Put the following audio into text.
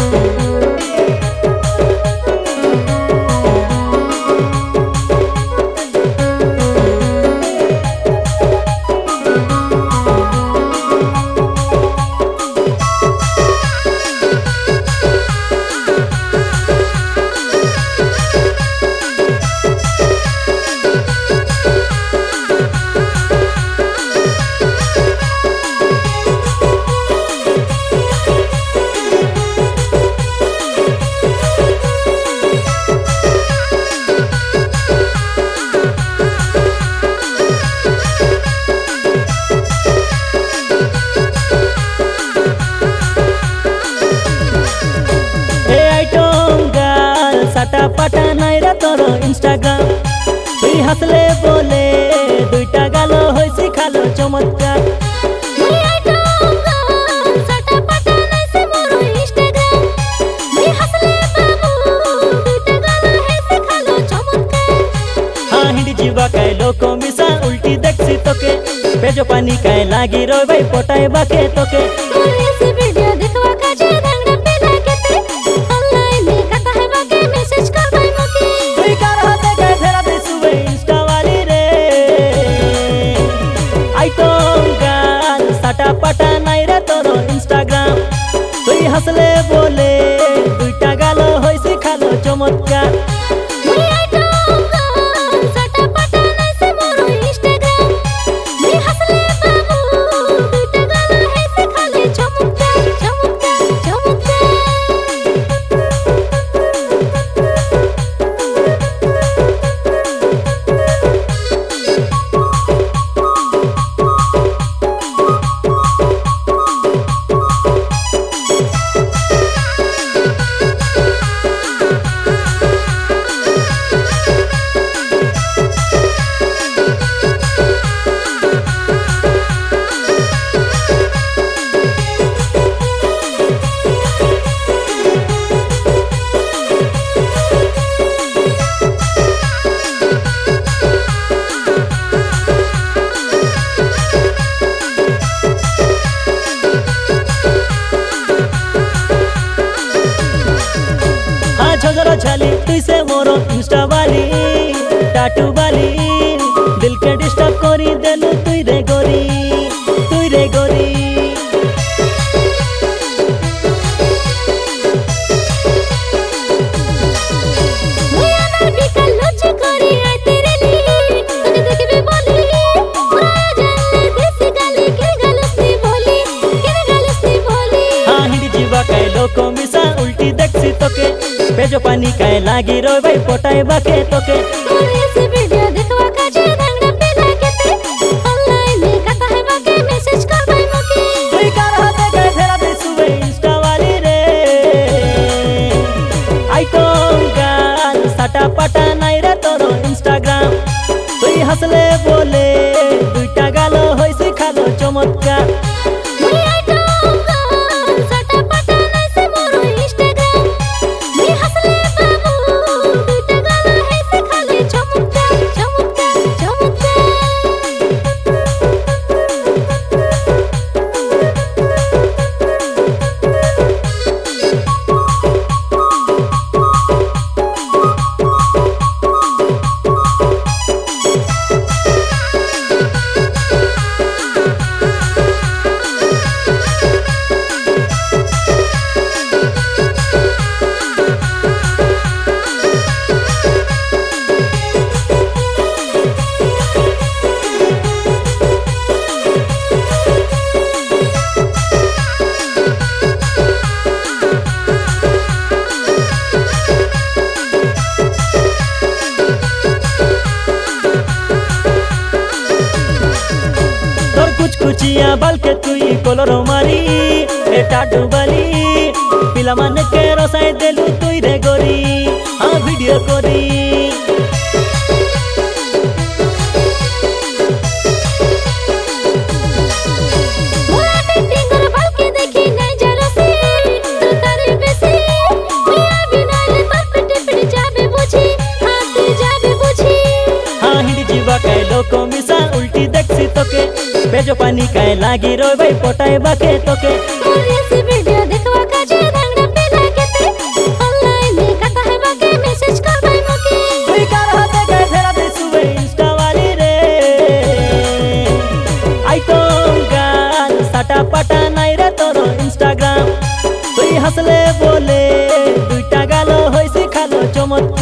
साटा पाटा नाई रे तोर इंस्टाग्राम तुई हसले बोले दुईटा गालो होइसी खालो चमत्कार हाँ हिंदी जीवा काय लोको मिसा उल्टी देखसी तोके पेजो पानी काय लागी रो भाई पोटाए बाके तोके वीडियो देखवा काजे दंगड़ा पे लागते ऑनलाइन में कथा है बाके मैसेज कर भाई मके तुई कर होते काय फेरा दिसुवे इंस्टा वाली रे आई तो गाल साटा पाटा नाई रे तोरो इंस्टाग्राम तुई हसले बोले दुईटा गालो होइसी खालो चमत्कार छोजरो छाली तुई से मोरो इंस्टा वाली टाटू वाली दिल के डिस्टर्ब करी देलु तुई रे गोरी तुई रे गोरी हाँ हिंदी जीवा काय लोको मिसा उल्टी देखसी तोके पेजो पानी काय लागी रो भाई पोटाए बाके तोके ऐसे वीडियो देखवा काजे दंगड़ा पे लागते ऑनलाइन में कथा है बाके मैसेज कर भाई मके तुई कर होते काय फेरा दिसुवे इंस्टा वाली रे आई तो गाल साटा पाटा नाई रे तोरो इंस्टाग्राम तुई हसले बोले दुईटा गालो होइसी खालो चमत्कार कुचिया बाल के तुई कोलरो मारी ए टाटू बाली पिला मन के रोसाई देलु तुई रे गोरी हाँ वीडियो कोरी हाँ हिंदी जीवा काय लोको मिसा उल्टी देखसी तोके पेजो पानी काय लागी रो भाई पोटाए बाके तोके ऐसे वीडियो देखवा काजे दंगड़ा पे लागते ডাটা পাটা নাই রে তোর ইনস্টাগ্রাম তুই হাসলে বলে দুইটা গাল হইছে খালো চমৎকার